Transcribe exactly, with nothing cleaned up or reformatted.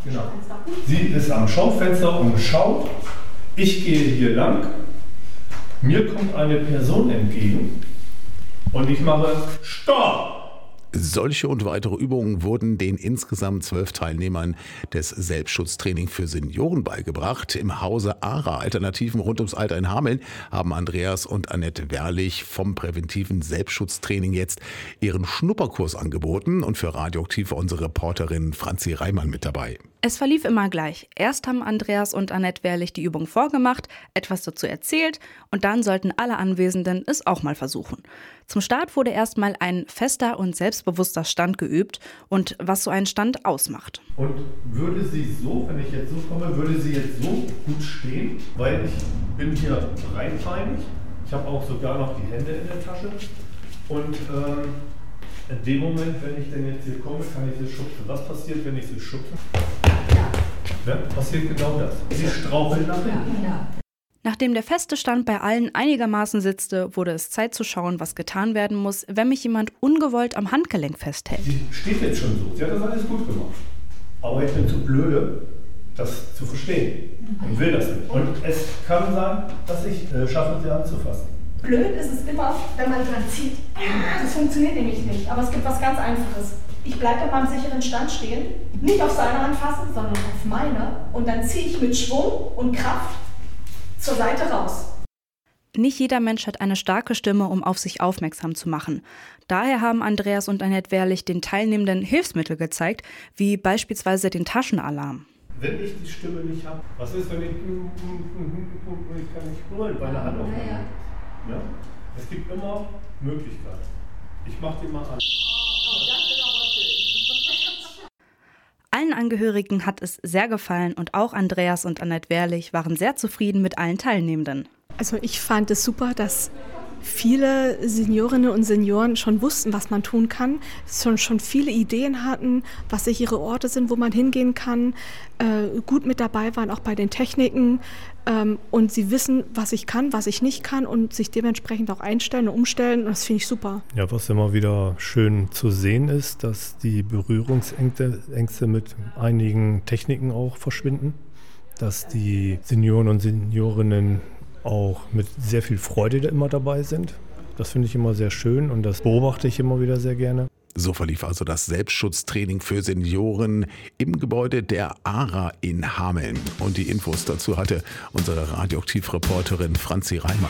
Genau. Sie ist am Schaufenster und schaut. Ich gehe hier lang. Mir kommt eine Person entgegen und ich mache Stopp! Solche und weitere Übungen wurden den insgesamt zwölf Teilnehmern des Selbstschutztraining für Senioren beigebracht. Im Hause ARA Alternativen rund ums Alter in Hameln haben Andreas und Annette Werlich vom präventiven Selbstschutztraining jetzt ihren Schnupperkurs angeboten und für Radioaktiv war unsere Reporterin Franzi Reimann mit dabei. Es verlief immer gleich. Erst haben Andreas und Annette Werlich die Übung vorgemacht, etwas dazu erzählt und dann sollten alle Anwesenden es auch mal versuchen. Zum Start wurde erstmal ein fester und selbstbewusster Stand geübt und was so ein Stand ausmacht. Und würde sie so, wenn ich jetzt so komme, würde sie jetzt so gut stehen, weil ich bin hier breitbeinig. Ich habe auch sogar noch die Hände in der Tasche und ähm, in dem Moment, wenn ich denn jetzt hier komme, kann ich sie schubsen. Was passiert, wenn ich sie schubse? Ja, passiert genau das. Sie strauchelt nach hinten. Ja. Nachdem der feste Stand bei allen einigermaßen sitzte, wurde es Zeit zu schauen, was getan werden muss, wenn mich jemand ungewollt am Handgelenk festhält. Sie steht jetzt schon so. Sie hat das alles gut gemacht. Aber ich bin zu blöde, das zu verstehen und will das nicht. Und es kann sein, dass ich äh, schaffe, sie anzufassen. Blöd ist es immer, wenn man dran zieht. Das funktioniert nämlich nicht. Aber es gibt was ganz Einfaches. Ich bleibe in meinem sicheren Stand stehen, nicht auf seine Hand fassen, sondern auf meine. Und dann ziehe ich mit Schwung und Kraft zur Seite raus. Nicht jeder Mensch hat eine starke Stimme, um auf sich aufmerksam zu machen. Daher haben Andreas und Annette Werlich den Teilnehmenden Hilfsmittel gezeigt, wie beispielsweise den Taschenalarm. Wenn ich die Stimme nicht habe, was ist, wenn ich... Ich kann nicht brüllen, weil eine Hand auf meine Hand. Ja? Es gibt immer Möglichkeiten. Ich mache die mal an. Allen Angehörigen hat es sehr gefallen und auch Andreas und Annette Werlich waren sehr zufrieden mit allen Teilnehmenden. Also ich fand es super, dass viele Seniorinnen und Senioren schon wussten, was man tun kann, schon, schon viele Ideen hatten, was sichere Orte sind, wo man hingehen kann, äh, gut mit dabei waren, auch bei den Techniken ähm, und sie wissen, was ich kann, was ich nicht kann und sich dementsprechend auch einstellen und umstellen und das finde ich super. Ja, was immer wieder schön zu sehen ist, dass die Berührungsängste Ängste mit einigen Techniken auch verschwinden, dass die Senioren und Seniorinnen auch mit sehr viel Freude immer dabei sind. Das finde ich immer sehr schön und das beobachte ich immer wieder sehr gerne. So verlief also das Selbstschutztraining für Senioren im Gebäude der ARA in Hameln. Und die Infos dazu hatte unsere Radioaktiv-Reporterin Franzi Reimann.